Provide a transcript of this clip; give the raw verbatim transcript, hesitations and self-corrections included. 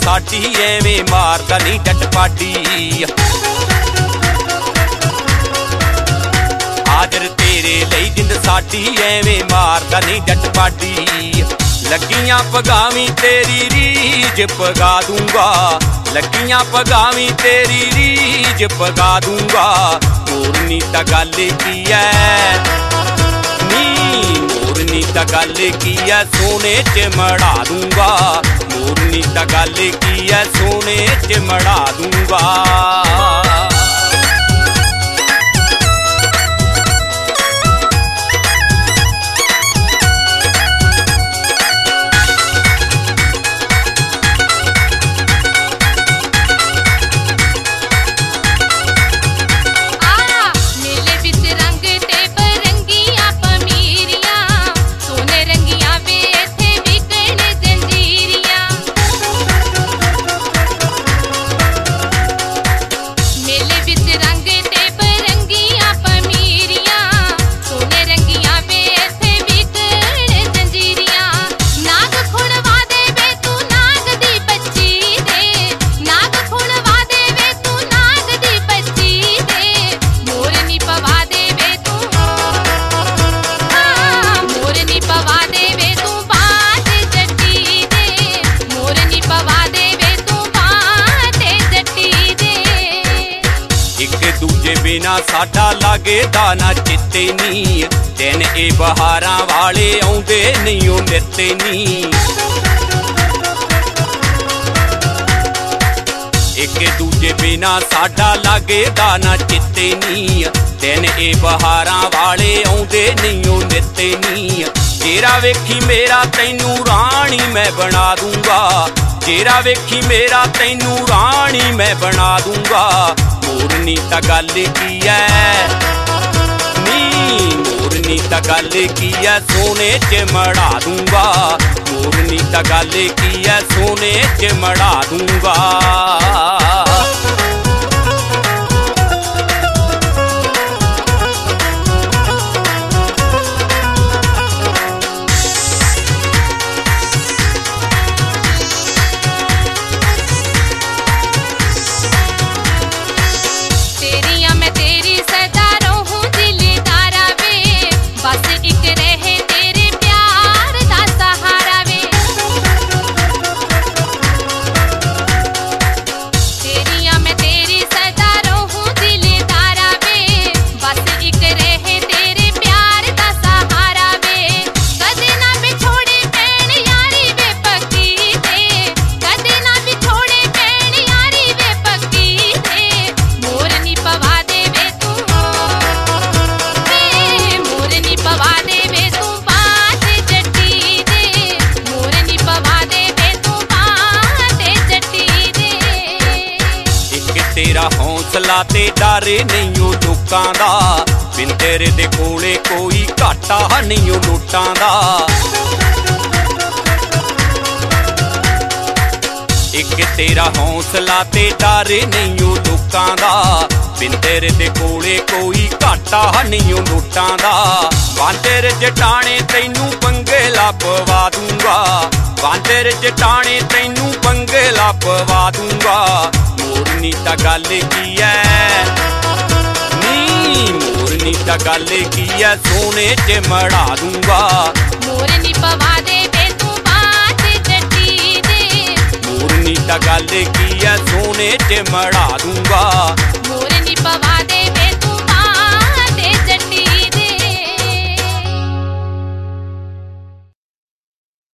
साडी एवें मारदा नहीं जट पाडी। हाजर तेरे लई जिंद साडी एवें मारदा नहीं जट पाडी। लगियां पगावी तेरी रीज पगा दूंगा, लगियां पगावी तेरी रीज पगा दूंगा। मोरनी ता गल की है नी, मोरनी ता गल की है सोने च मड़ा दूंगा। मोरनी ता गल की है सोने च मड़ा दूंगा। बिना साडा लागदा ना चित्ते नी, दिन ए बहारां वाले आउंदे नहीं ओ नित्ते नी। एक दूजे बिना साडा लागदा ना चित्ते नी, दिन ए बहारां वाले आउंदे नहीं ओ नित्ते नी। जेरा वेखी मेरा तैनू राणी मैं बना दूंगा, जेरा वेखी मेरा तैनू राणी मैं बना दूंगा। मोरनी ता गल की है नी, मोरनी ता गल की है सोने च मड़ा दूंगा। मोरनी ता गल की है सोने च मड़ा दूंगा। तेरा हौसला ते डर नहीं ओ लोकां दा, बिन तेरे दे कोले कोई घाटा नहीं ओ नोटां दा। एक तेरा हौसला ते डर नहीं ओ लोकां दा, बिन तेरे दे कोले कोई घाटा नहीं ओ नोटां दा। बांदर जटाने तैनू पंगे ला पवा दूंगा, बांदर जटाने तैनू पंगे ला पवा दूंगा। मोरनी ता गल की है नी, मोरनी ता गल की है सोने च मड़ा दूंगा। मोरनी पवा दे वे तू बात जट्टी दे, मोरनी ता गल की है सोने च मड़ा दूंगा।